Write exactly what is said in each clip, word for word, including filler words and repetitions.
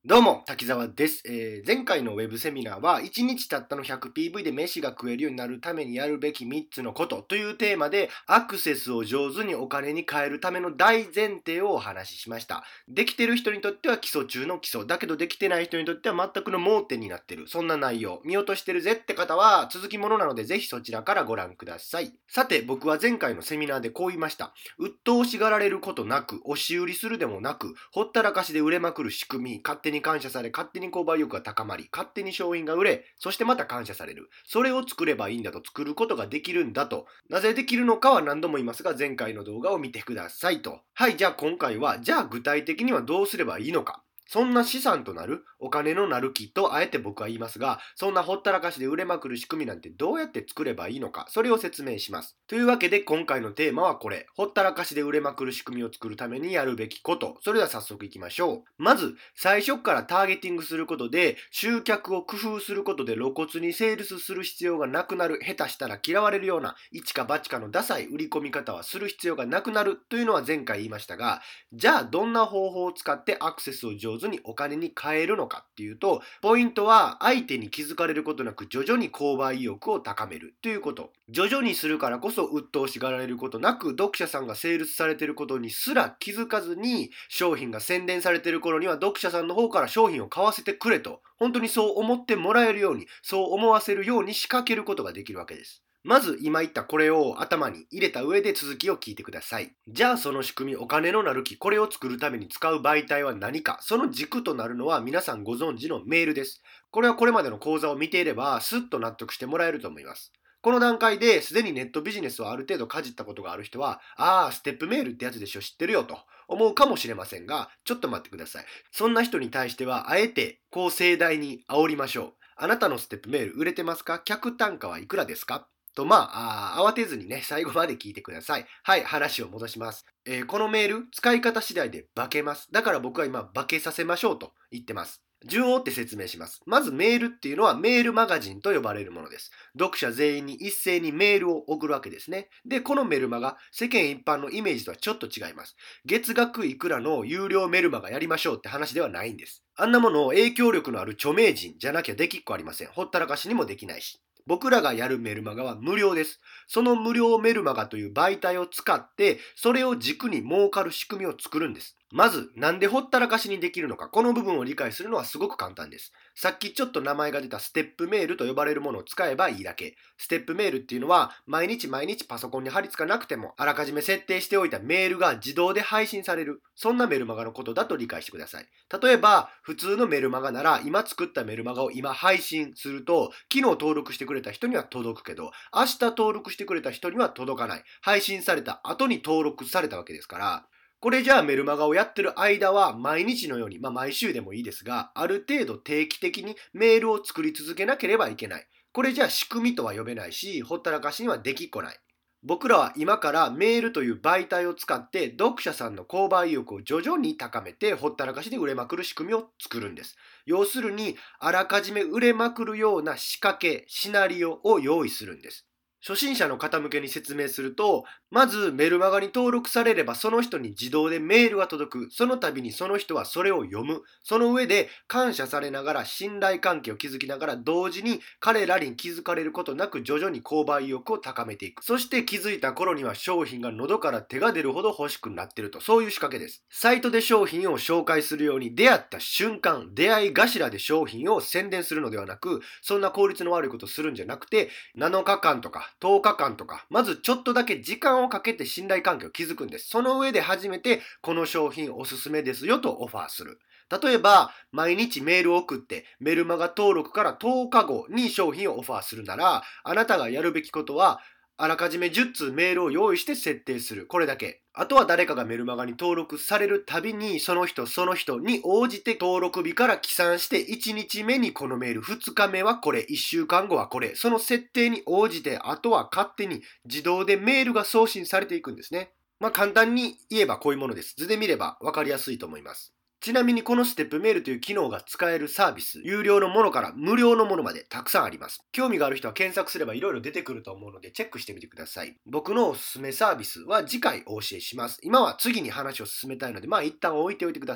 どうも、滝沢です、えー前回のウェブセミナーは、いちにちたったの ひゃくピーブイ で飯が食えるようになるためにやるべきみっつのことというテーマで、アクセスを上手にお金に変えるための大前提をお話ししました。できてる人にとっては基礎中の基礎、だけどできてない人にとっては全くの盲点になってる。そんな内容、見落としてるぜって方は続きものなので、ぜひそちらからご覧ください。さて、僕は前回のセミナーでこう言いました。鬱陶しがられることなく、押し売りするでもなく、ほったらかしで売れまくる仕組み、勝手に感謝され、勝手に購買意欲が高まり、勝手に商品が売れ、そしてまた感謝される。それを作ればいいんだと、作ることができるんだと。なぜできるのかは何度も言いますが、前回の動画を見てくださいと。はい、じゃあ今回は、じゃあ具体的にはどうすればいいのか。そんな資産となる、お金のなる木とあえて僕は言いますが、そんなほったらかしで売れまくる仕組みなんてどうやって作ればいいのか、それを説明します。というわけで今回のテーマはこれ、ほったらかしで売れまくる仕組みを作るためにやるべきこと。それでは早速いきましょう。まず、最初からターゲティングすることで、集客を工夫することで露骨にセールスする必要がなくなる、下手したら嫌われるような、一か八かのダサい売り込み方はする必要がなくなるというのは前回言いましたが、じゃあどんな方法を使ってアクセスを上手にお金に変えるのかっていうと、ポイントは相手に気づかれることなく徐々に購買意欲を高めるということ。徐々にするからこそ鬱陶しがられることなく、読者さんがセールスされていることにすら気づかずに、商品が宣伝されている頃には読者さんの方から商品を買わせてくれと、本当にそう思ってもらえるように、そう思わせるように仕掛けることができるわけです。まず今言ったこれを頭に入れた上で続きを聞いてください。じゃあその仕組み、お金のなる木、これを作るために使う媒体は何か。その軸となるのは皆さんご存知のメールです。これはこれまでの講座を見ていればスッと納得してもらえると思います。この段階ですでにネットビジネスをある程度かじったことがある人は、ああ、ステップメールってやつでしょ、知ってるよと思うかもしれませんが、ちょっと待ってください。そんな人に対しては、あえてこう盛大に煽りましょう。あなたのステップメール売れてますか？客単価はいくらですか？と、まあ、あー慌てずにね、最後まで聞いてください。はい、話を戻します。えーこのメール、使い方次第で化けます。だから僕は今、化けさせましょうと言ってます。順を追って説明します。まずメールっていうのはメールマガジンと呼ばれるものです。読者全員に一斉にメールを送るわけですね。で、このメルマガ、世間一般のイメージとはちょっと違います。月額いくらの有料メルマガやりましょうって話ではないんです。あんなものを影響力のある著名人じゃなきゃできっこありません。ほったらかしにもできないし。僕らがやるメルマガは無料です。その無料メルマガという媒体を使って、それを軸に儲かる仕組みを作るんです。まず、なんでほったらかしにできるのか、この部分を理解するのはすごく簡単です。さっきちょっと名前が出たステップメールと呼ばれるものを使えばいいだけ。ステップメールっていうのは、毎日毎日パソコンに貼り付かなくても、あらかじめ設定しておいたメールが自動で配信される。そんなメルマガのことだと理解してください。例えば、普通のメルマガなら、今作ったメルマガを今配信すると、昨日登録してくれた人には届くけど、明日登録してくれた人には届かない。配信された後に登録されたわけですから、これじゃあメルマガをやってる間は毎日のように、まあ毎週でもいいですが、ある程度定期的にメールを作り続けなければいけない。これじゃあ仕組みとは呼べないし、ほったらかしにはできっこない。僕らは今からメールという媒体を使って読者さんの購買意欲を徐々に高めてほったらかしで売れまくる仕組みを作るんです。要するにあらかじめ売れまくるような仕掛け、シナリオを用意するんです。初心者の方向けに説明すると、まずメルマガに登録されればその人に自動でメールが届く。その度にその人はそれを読む。その上で感謝されながら信頼関係を築きながら同時に彼らに気づかれることなく徐々に購買意欲を高めていく。そして気づいた頃には商品が喉から手が出るほど欲しくなっていると。そういう仕掛けです。サイトで商品を紹介するように出会った瞬間、出会い頭で商品を宣伝するのではなく、そんな効率の悪いことをするんじゃなくて、なのかかんとかとおかかんとか、まずちょっとだけ時間をかけて信頼関係を築くんです。その上で初めて、この商品おすすめですよとオファーする。例えば、毎日メールを送ってメルマガ登録からとおかごに商品をオファーするなら、あなたがやるべきことは、あらかじめじゅっつうメールを用意して設定する。これだけ。あとは誰かがメルマガに登録されるたびに、その人その人に応じて登録日から起算して、いちにちめにこのメール、ふつかめはこれ、いっしゅうかんごはこれ。その設定に応じて、あとは勝手に自動でメールが送信されていくんですね。まあ簡単に言えばこういうものです。図で見ればわかりやすいと思います。ちなみにこのステップメールという機能が使えるサービス、有料のものから無料のものまでたくさんあります。興味がある人は検索すれば色々出てくると思うのでチェックしてみてください。僕のおすすめサービスは次回お教えします。今は次に話を進めたいので、まあ一旦置いておいてください。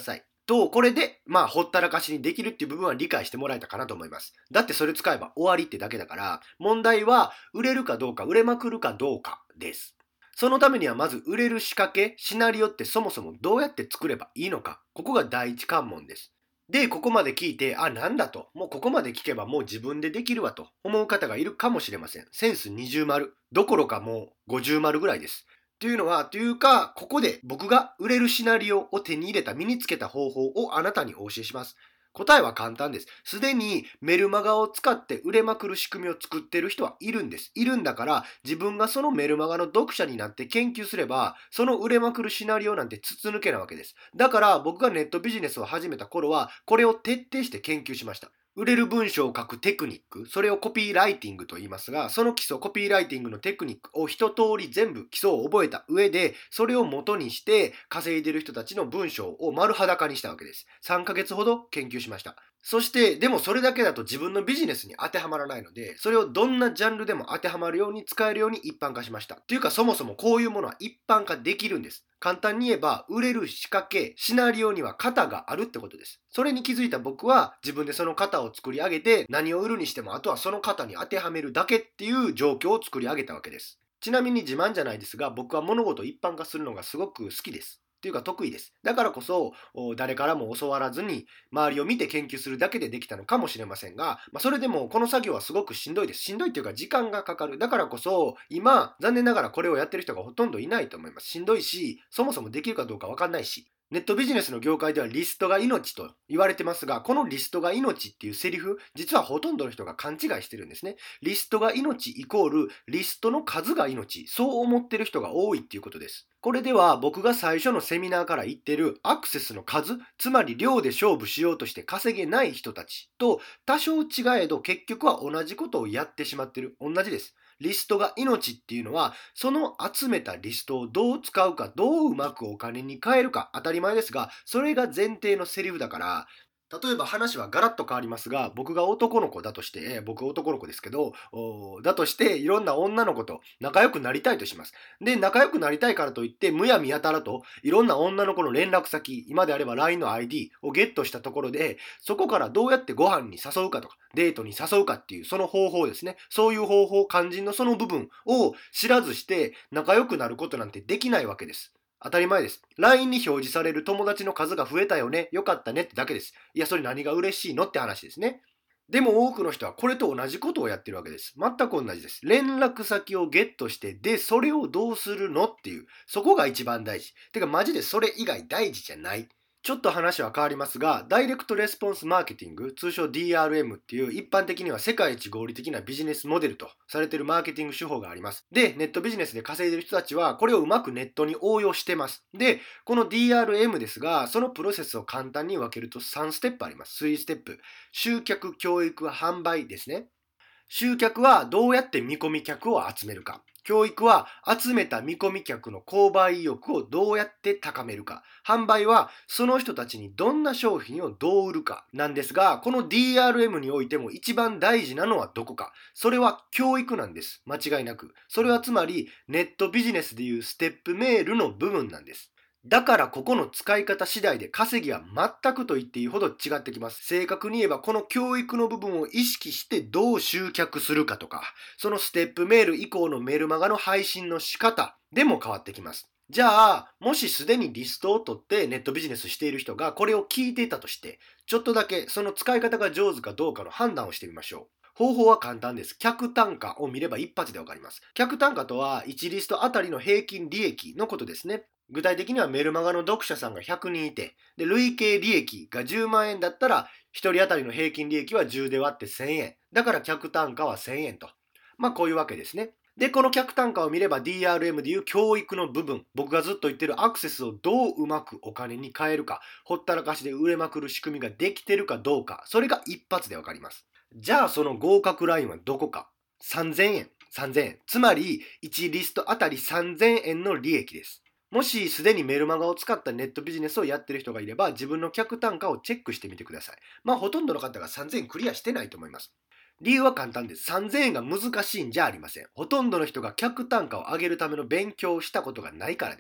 と、これで、まあ、ほったらかしにできるっていう部分は理解してもらえたかなと思います。だってそれ使えば終わりってだけだから、問題は売れるかどうか、売れまくるかどうかです。そのためにはまず売れる仕掛け、シナリオってそもそもどうやって作ればいいのか、ここが第一関門です。で、ここまで聞いて、あ、なんだと、もうここまで聞けばもう自分でできるわと思う方がいるかもしれません。センスにじゅう丸どころかもうごじゅう丸ぐらいです。というのは、というか、ここで僕が売れるシナリオを手に入れた、身につけた方法をあなたにお教えします。答えは簡単です。すでにメルマガを使って売れまくる仕組みを作っている人はいるんです。いるんだから、自分がそのメルマガの読者になって研究すれば、その売れまくるシナリオなんて筒抜けなわけです。だから僕がネットビジネスを始めた頃は、これを徹底して研究しました。売れる文章を書くテクニック、それをコピーライティングと言いますが、その基礎、コピーライティングのテクニックを一通り全部基礎を覚えた上で、それを元にして稼いでる人たちの文章を丸裸にしたわけです。さんかげつほど研究しました。そして、でもそれだけだと自分のビジネスに当てはまらないので、それをどんなジャンルでも当てはまるように使えるように一般化しました。というか、そもそもこういうものは一般化できるんです。簡単に言えば、売れる仕掛け、シナリオには型があるってことです。それに気づいた僕は、自分でその型を作り上げて、何を売るにしても、あとはその型に当てはめるだけっていう状況を作り上げたわけです。ちなみに自慢じゃないですが、僕は物事を一般化するのがすごく好きです。というか得意です。だからこそ、誰からも教わらずに、周りを見て研究するだけでできたのかもしれませんが、まあ、それでもこの作業はすごくしんどいです。しんどいっていうか時間がかかる。だからこそ、今、残念ながらこれをやってる人がほとんどいないと思います。しんどいし、そもそもできるかどうかわかんないし。ネットビジネスの業界ではリストが命と言われてますが、このリストが命っていうセリフ、実はほとんどの人が勘違いしてるんですね。リストが命イコールリストの数が命、そう思ってる人が多いっていうことです。これでは僕が最初のセミナーから言ってるアクセスの数、つまり量で勝負しようとして稼げない人たちと多少違えど結局は同じことをやってしまってる。同じです。リストが命っていうのは、その集めたリストをどう使うか、どううまくお金に変えるか、当たり前ですが、それが前提のセリフだから、例えば話はガラッと変わりますが、僕が男の子だとして、えー僕は男の子ですけど、おーだとしていろんな女の子と仲良くなりたいとします。で、仲良くなりたいからといって、むやみやたらといろんな女の子の連絡先、今であれば ライン の アイディー をゲットしたところで、そこからどうやってご飯に誘うかとか、デートに誘うかっていうその方法ですね。そういう方法、肝心のその部分を知らずして仲良くなることなんてできないわけです。当たり前です。ライン に表示される友達の数が増えたよね、よかったねってだけです。いや、それ何が嬉しいのって話ですね。でも多くの人はこれと同じことをやってるわけです。全く同じです。連絡先をゲットして、で、それをどうするのっていう、そこが一番大事。てかマジでそれ以外大事じゃない。ちょっと話は変わりますが、ダイレクトレスポンスマーケティング、通称 ディーアールエム っていう一般的には世界一合理的なビジネスモデルとされているマーケティング手法があります。で、ネットビジネスで稼いでいる人たちはこれをうまくネットに応用してます。で、この ディーアールエム ですが、そのプロセスを簡単に分けるとさんステップあります。さんステップ。集客、教育、販売ですね。集客はどうやって見込み客を集めるか。教育は集めた見込み客の購買意欲をどうやって高めるか。販売はその人たちにどんな商品をどう売るかなんですが、この ディーアールエム においても一番大事なのはどこか。それは教育なんです。間違いなく。それはつまりネットビジネスでいうステップメールの部分なんです。だからここの使い方次第で稼ぎは全くと言っていいほど違ってきます。正確に言えばこの教育の部分を意識してどう集客するかとか、そのステップメール以降のメルマガの配信の仕方でも変わってきます。じゃあ、もしすでにリストを取ってネットビジネスしている人がこれを聞いていたとして、ちょっとだけその使い方が上手かどうかの判断をしてみましょう。方法は簡単です。客単価を見れば一発でわかります。客単価とはいちリストあたりの平均利益のことですね。具体的にはメルマガの読者さんがひゃくにんいて、で累計利益がじゅうまんえんだったら、ひとり当たりの平均利益はじゅうで割ってせんえん。だから客単価はせんえんと。まあこういうわけですね。で、この客単価を見れば ディーアールエム でいう教育の部分、僕がずっと言ってるアクセスをどううまくお金に変えるか、ほったらかしで売れまくる仕組みができてるかどうか、それが一発でわかります。じゃあその合格ラインはどこか。さんぜんえん。さんぜんえん。つまりいちリストあたりさんぜんえんの利益です。もしすでにメルマガを使ったネットビジネスをやってる人がいれば、自分の客単価をチェックしてみてください。まあほとんどの方がさんぜんえんクリアしてないと思います。理由は簡単です。さんぜんえんが難しいんじゃありません。ほとんどの人が客単価を上げるための勉強をしたことがないからです。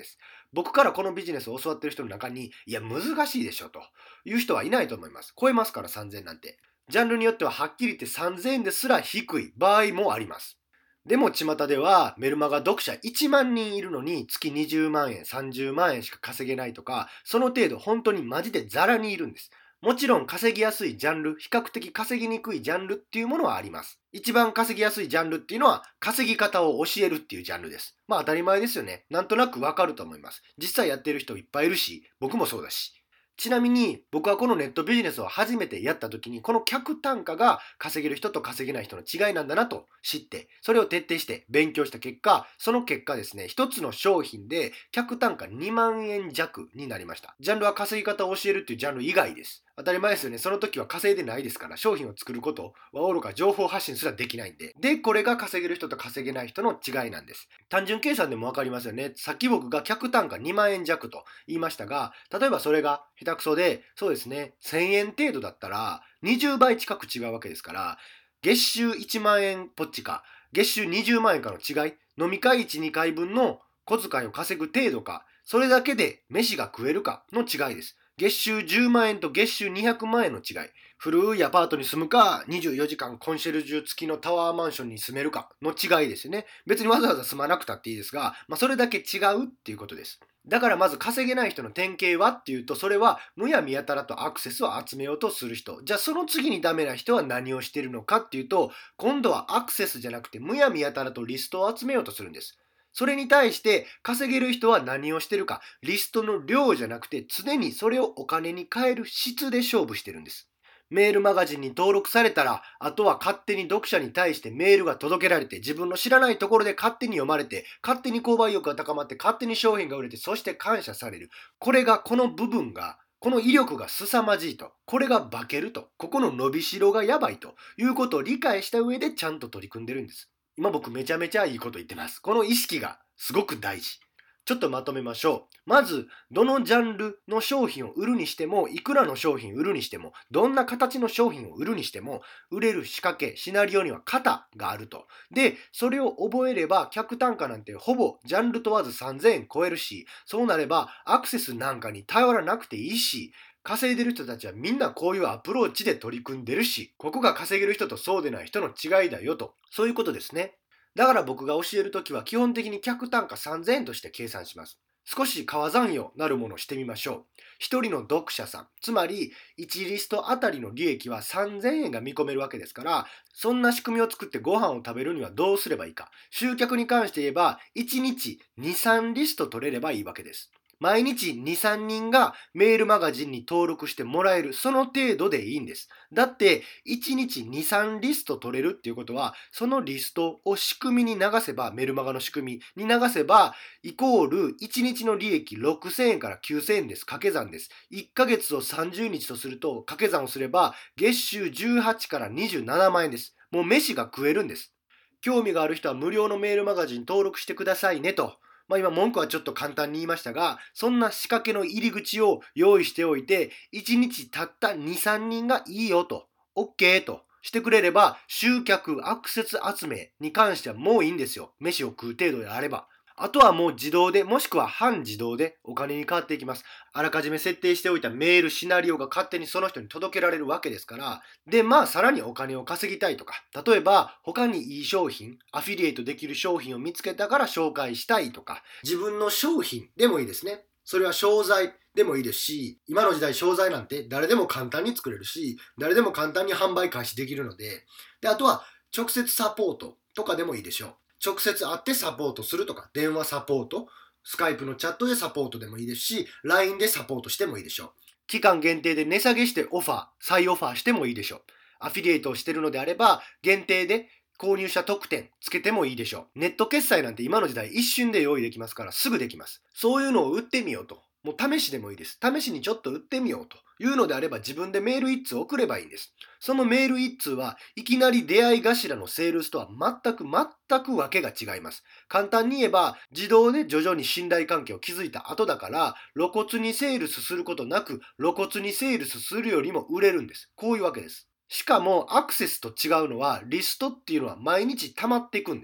僕からこのビジネスを教わってる人の中に、いや難しいでしょという人はいないと思います。超えますからさんぜんえんなんて。ジャンルによってははっきり言ってさんぜんえんですら低い場合もあります。でも巷ではメルマガ読者いちまんにんいるのに月にじゅうまんえん、さんじゅうまんえんしか稼げないとか、その程度本当にマジでザラにいるんです。もちろん稼ぎやすいジャンル、比較的稼ぎにくいジャンルっていうものはあります。一番稼ぎやすいジャンルっていうのは稼ぎ方を教えるっていうジャンルです。まあ当たり前ですよね。なんとなくわかると思います。実際やってる人いっぱいいるし、僕もそうだし。ちなみに僕はこのネットビジネスを初めてやった時にこの客単価が稼げる人と稼げない人の違いなんだなと知ってそれを徹底して勉強した結果その結果ですね一つの商品で客単価にまんえん弱になりました。ジャンルは稼ぎ方を教えるっていうジャンル以外です。当たり前ですよね。その時は稼いでないですから商品を作ることはおろか情報発信すらできないんででこれが稼げる人と稼げない人の違いなんです。単純計算でも分かりますよね。さっき僕が客単価にまんえん弱と言いましたが例えばそれが下手くそで、そうですね、せんえん程度だったらにじゅうばい近く違うわけですから、月収いちまんえんぽっちか、月収にじゅうまんえんかの違い、飲み会いち、にかいぶんの小遣いを稼ぐ程度か、それだけで飯が食えるかの違いです。月収じゅうまんえんと月収にひゃくまんえんの違い。古いアパートに住むか、にじゅうよじかんコンシェルジュ付きのタワーマンションに住めるかの違いですね。別にわざわざ住まなくたっていいですが、まあ、それだけ違うっていうことです。だからまず稼げない人の典型はっていうとそれはむやみやたらとアクセスを集めようとする人。じゃあその次にダメな人は何をしているのかっていうと今度はアクセスじゃなくてむやみやたらとリストを集めようとするんです。それに対して稼げる人は何をしてるかリストの量じゃなくて常にそれをお金に変える質で勝負してるんです。メールマガジンに登録されたら、あとは勝手に読者に対してメールが届けられて、自分の知らないところで勝手に読まれて、勝手に購買意欲が高まって、勝手に商品が売れて、そして感謝される。これが、この部分が、この威力が凄まじいと。これが化けると。ここの伸びしろがやばいということを理解した上でちゃんと取り組んでるんです。今僕めちゃめちゃいいこと言ってます。この意識がすごく大事。ちょっとまとめましょう。まず、どのジャンルの商品を売るにしても、いくらの商品売るにしても、どんな形の商品を売るにしても、売れる仕掛け、シナリオには型があると。で、それを覚えれば、客単価なんてほぼジャンル問わずさんぜんえん超えるし、そうなればアクセスなんかに頼らなくていいし、稼いでる人たちはみんなこういうアプローチで取り組んでるし、ここが稼げる人とそうでない人の違いだよと。そういうことですね。だから僕が教えるときは基本的に客単価さんぜんえんとして計算します。少し川残用なるものをしてみましょう。一人の読者さん、つまりいちリストあたりの利益はさんぜんえんが見込めるわけですから、そんな仕組みを作ってご飯を食べるにはどうすればいいか。集客に関して言えば、いちにちに、さんリスト取れればいいわけです。毎日に、さんにんがメールマガジンに登録してもらえる、その程度でいいんです。だって、いちにちに、さんリスト取れるっていうことは、そのリストを仕組みに流せば、メルマガの仕組みに流せば、イコールいちにちの利益ろくせんえんからきゅうせんえんです。掛け算です。いっかげつをさんじゅうにちとすると、掛け算をすれば、月収じゅうはちからにじゅうななまんえんです。もう飯が食えるんです。興味がある人は無料のメールマガジン登録してくださいねと。まあ今文句はちょっと簡単に言いましたが、そんな仕掛けの入り口を用意しておいて、いちにちたったに、さんにんがいいよと、OK としてくれれば、集客、アクセス集めに関してはもういいんですよ。飯を食う程度であれば。あとはもう自動で、もしくは半自動でお金に変わっていきます。あらかじめ設定しておいたメール、シナリオが勝手にその人に届けられるわけですから。で、まあさらにお金を稼ぎたいとか、例えば他にいい商品、アフィリエイトできる商品を見つけたから紹介したいとか、自分の商品でもいいですね。それは商材でもいいですし、今の時代商材なんて誰でも簡単に作れるし、誰でも簡単に販売開始できるので、で、あとは直接サポートとかでもいいでしょう。直接会ってサポートするとか、電話サポート、スカイプのチャットでサポートでもいいですし、ライン でサポートしてもいいでしょう。期間限定で値下げしてオファー、再オファーしてもいいでしょう。アフィリエイトをしているのであれば、限定で購入者特典つけてもいいでしょう。ネット決済なんて今の時代一瞬で用意できますからすぐできます。そういうのを売ってみようと。もう試しでもいいです。試しにちょっと売ってみようというのであれば自分でメール一通送ればいいんです。そのメール一通はいきなり出会い頭のセールスとは全く全くわけが違います。簡単に言えば自動で徐々に信頼関係を築いた後だから露骨にセールスすることなく露骨にセールスするよりも売れるんです。こういうわけです。しかもアクセスと違うのはリストっていうのは毎日溜まっていくんです。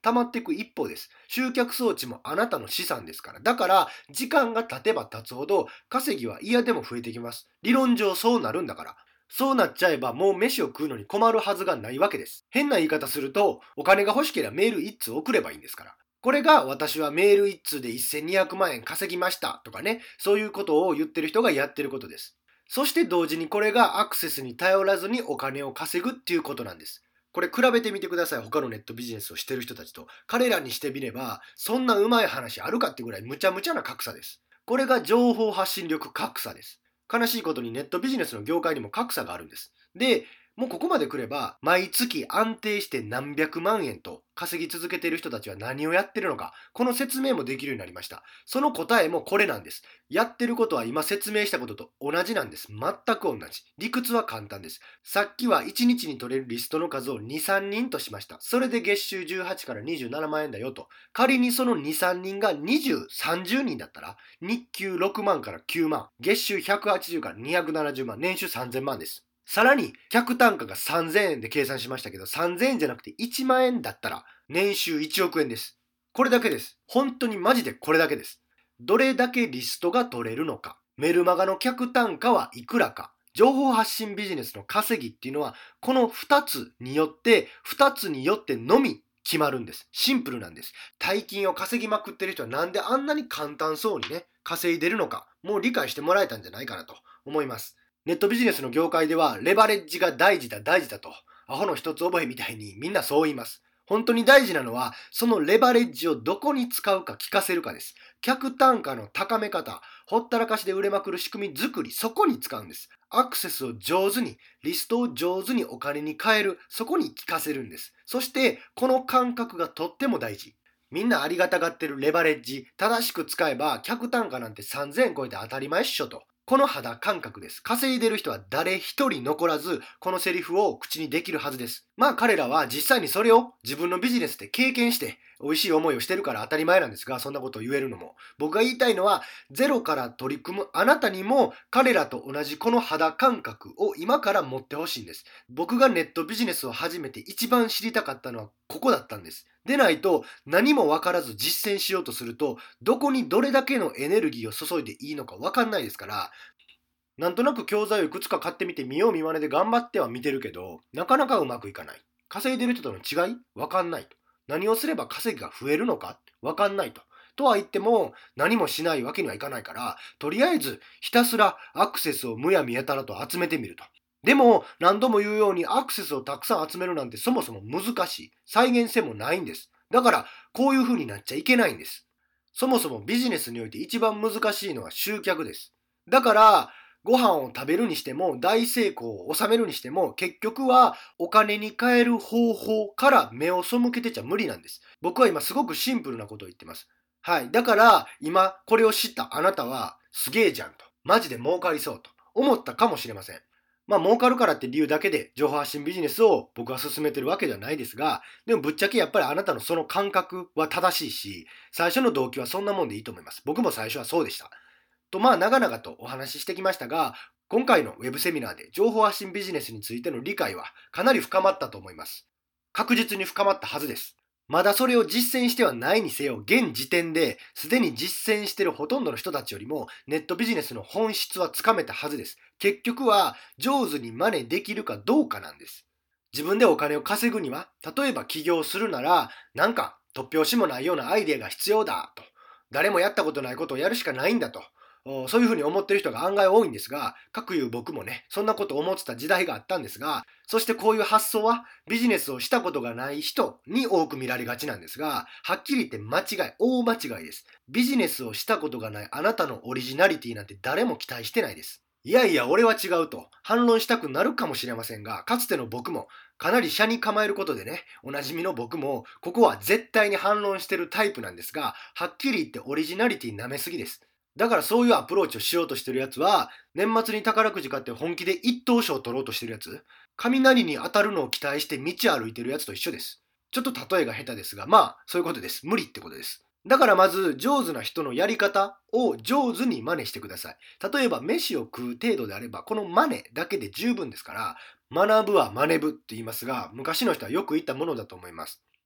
溜まっていく一方です。集客装置もあなたの資産ですから。だから、時間が経てば経つほど、稼ぎは嫌でも増えてきます。理論上そうなるんだから。そうなっちゃえばもう飯を食うのに困るはずがないわけです。変な言い方すると、お金が欲しければメール一通送ればいいんですから。これが私はメール一通でせんにひゃくまんえん稼ぎましたとかね、そういうことを言ってる人がやってることです。そして同時にこれがアクセスに頼らずにお金を稼ぐっていうことなんです。これ比べてみてください。他のネットビジネスをしてる人たちと。彼らにしてみれば、そんなうまい話あるかってぐらいむちゃむちゃな格差です。これが情報発信力格差です。悲しいことにネットビジネスの業界にも格差があるんです。で、もうここまで来れば、毎月安定して何百万円と稼ぎ続けている人たちは何をやってるのか、この説明もできるようになりました。その答えもこれなんです。やってることは今説明したことと同じなんです。全く同じ。理屈は簡単です。さっきはいちにちに取れるリストの数をに、さんにんとしました。それで月収じゅうはちからにじゅうななまんえんだよと。仮にそのに、さんにんがにじゅう、さんじゅうにんだったら、日給ろくまんからきゅうまん、月収ひゃくはちじゅうからにひゃくななじゅうまん、年収さんぜんまんです。さらに、客単価がさんぜんえんで計算しましたけど、さんぜんえんじゃなくていちまんえんだったら、年収いちおくえんです。これだけです。本当にマジでこれだけです。どれだけリストが取れるのか、メルマガの客単価はいくらか、情報発信ビジネスの稼ぎっていうのは、このふたつによって、ふたつによってのみ決まるんです。シンプルなんです。大金を稼ぎまくってる人はなんであんなに簡単そうにね、稼いでるのか、もう理解してもらえたんじゃないかなと思います。ネットビジネスの業界ではレバレッジが大事だ大事だとアホの一つ覚えみたいにみんなそう言います。本当に大事なのはそのレバレッジをどこに使うか聞かせるかです。客単価の高め方、ほったらかしで売れまくる仕組み作り、そこに使うんです。アクセスを上手に、リストを上手にお金に変える、そこに聞かせるんです。そしてこの感覚がとっても大事。みんなありがたがってるレバレッジ、正しく使えば客単価なんてさんぜんえん超えて当たり前っしょと。この肌感覚です。稼いでる人は誰一人残らず、このセリフを口にできるはずです。まあ彼らは実際にそれを自分のビジネスで経験して、美味しい思いをしてるから当たり前なんですが、そんなことを言えるのも。僕が言いたいのは、ゼロから取り組むあなたにも、彼らと同じこの肌感覚を今から持ってほしいんです。僕がネットビジネスを始めて一番知りたかったのはここだったんです。でないと、何も分からず実践しようとすると、どこにどれだけのエネルギーを注いでいいのか分かんないですから、なんとなく教材をいくつか買ってみて見よう見まねで頑張っては見てるけど、なかなかうまくいかない。稼いでる人との違いわかんないと。何をすれば稼ぎが増えるのかわかんないと。とは言っても、何もしないわけにはいかないから、とりあえずひたすらアクセスをむやみやたらと集めてみると。でも、何度も言うようにアクセスをたくさん集めるなんてそもそも難しい。再現性もないんです。だから、こういう風になっちゃいけないんです。そもそもビジネスにおいて一番難しいのは集客です。だから、ご飯を食べるにしても、大成功を収めるにしても、結局はお金に換える方法から目を背けてちゃ無理なんです。僕は今すごくシンプルなことを言ってます。はい。だから今これを知ったあなたはすげえじゃんと。マジで儲かりそうと思ったかもしれません。まあ儲かるからって理由だけで情報発信ビジネスを僕は進めてるわけではないですが、でもぶっちゃけやっぱりあなたのその感覚は正しいし、最初の動機はそんなもんでいいと思います。僕も最初はそうでした。とまあ長々とお話ししてきましたが、今回のウェブセミナーで情報発信ビジネスについての理解はかなり深まったと思います。確実に深まったはずです。まだそれを実践してはないにせよ、現時点ですでに実践しているほとんどの人たちよりもネットビジネスの本質はつかめたはずです。結局は上手に真似できるかどうかなんです。自分でお金を稼ぐには、例えば起業するなら、なんか突拍子もないようなアイデアが必要だと。誰もやったことないことをやるしかないんだと。そういうふうに思ってる人が案外多いんですが、かくいう僕もね、そんなことを思ってた時代があったんですが、そしてこういう発想はビジネスをしたことがない人に多く見られがちなんですが、はっきり言って間違い、大間違いです。ビジネスをしたことがないあなたのオリジナリティなんて誰も期待してないです。いやいや、俺は違うと反論したくなるかもしれませんが、かつての僕も、かなり斜に構えることでね、おなじみの僕も、ここは絶対に反論してるタイプなんですが、はっきり言ってオリジナリティ舐めすぎです。だからそういうアプローチをしようとしてるやつは、年末に宝くじ買って本気で一等賞を取ろうとしてるやつ、雷に当たるのを期待して道歩いてるやつと一緒です。ちょっと例えが下手ですが、まあ、そういうことです。無理ってことです。だからまず、上手な人のやり方を上手に真似してください。例えば、飯を食う程度であれば、この真似だけで十分ですから、学ぶは真似ぶって言いますが、昔の人はよく言ったものだと思います。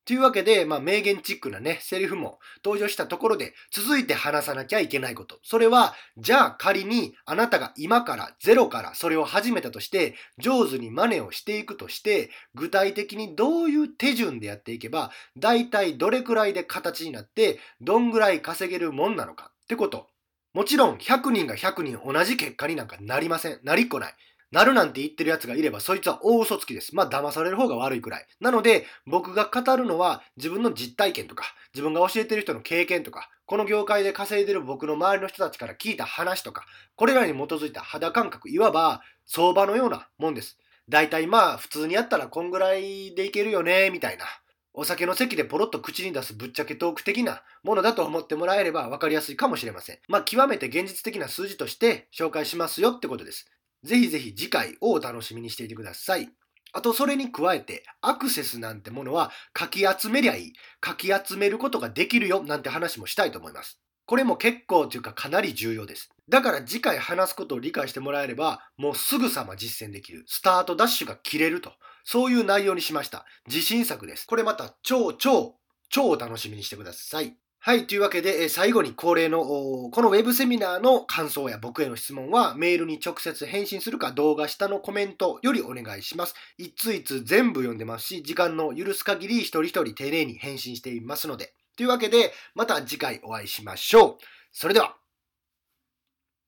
というわけで、まあ、名言チックなね、セリフも登場したところで、続いて話さなきゃいけないこと。それは、じゃあ仮にあなたが今からゼロからそれを始めたとして、上手に真似をしていくとして、具体的にどういう手順でやっていけば、大体どれくらいで形になって、どんぐらい稼げるもんなのかってこと。もちろん、ひゃくにんがひゃくにん同じ結果になんかなりません。なりっこない。なるなんて言ってる奴がいれば、そいつは大嘘つきです。まあ、騙される方が悪いくらい。なので、僕が語るのは、自分の実体験とか、自分が教えてる人の経験とか、この業界で稼いでる僕の周りの人たちから聞いた話とか、これらに基づいた肌感覚、いわば、相場のようなもんです。だいたいまあ、普通にやったらこんぐらいでいけるよね、みたいな。お酒の席でポロッと口に出すぶっちゃけトーク的なものだと思ってもらえれば分かりやすいかもしれません。まあ、極めて現実的な数字として紹介しますよってことです。ぜひぜひ次回をお楽しみにしていてください。あとそれに加えてアクセスなんてものはかき集めりゃいい。かき集めることができるよなんて話もしたいと思います。これも結構というかかなり重要です。だから次回話すことを理解してもらえればもうすぐさま実践できる。スタートダッシュが切れると。そういう内容にしました。自信作です。これまた超超超お楽しみにしてください。はい。というわけで、最後に恒例の、このウェブセミナーの感想や僕への質問は、メールに直接返信するか、動画下のコメントよりお願いします。いついつ全部読んでますし、時間の許す限り一人一人丁寧に返信していますので。というわけで、また次回お会いしましょう。それでは。